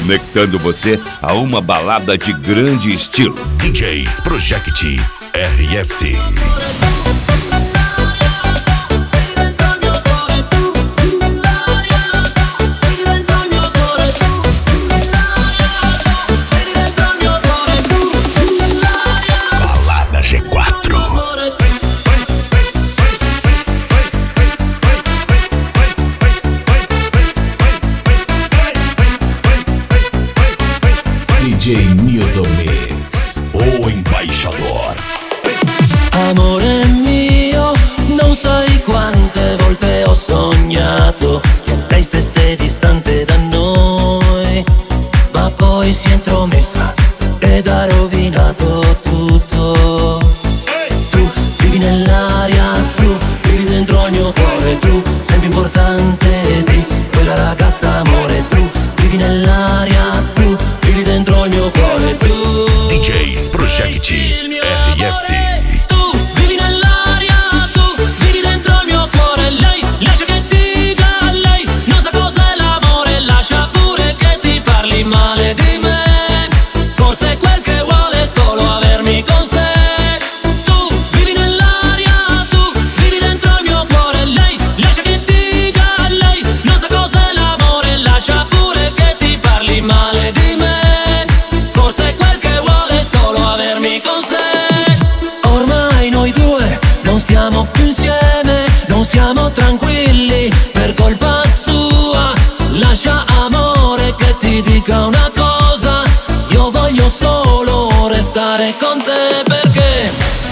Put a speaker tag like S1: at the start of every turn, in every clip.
S1: conectando você a uma balada de grande estilo.
S2: DJs Project RS.
S3: DJ Nildo Mix, o embaixador.
S4: Amore mio, non sai quante volte ho sognato che lei stesse distante da noi, ma poi si è intromessa ed ha rovinato tutto. Tu vivi nell'aria, tu vivi dentro il mio cuore, tu sei più importante di quella ragazza, amore, tu vivi nell'aria, tu vivi dentro il mio cuore, tu
S2: DJs Project RS.
S4: Tu vivi nell'aria, tu vivi dentro il mio cuore, lei lascia che dica lei, non sa cos'è l'amore, lascia pure che ti parli male di me, forse quel che vuole è solo avermi con sé. Tu vivi nell'aria, tu vivi dentro il mio cuore, lei lascia che dica lei, non sa cos'è l'amore, lascia pure che ti parli male di me, forse quel che vuole è solo avermi con sé. Ormai noi due non stiamo più insieme, non siamo tranquilli per colpa sua. Lascia, amore, che ti dica una cosa, io voglio solo restare con te perché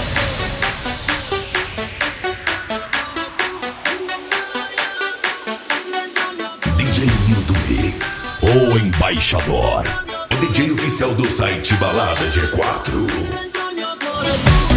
S2: DJ Nildo Mix, o embaixador. O DJ oficial do site Balada G4.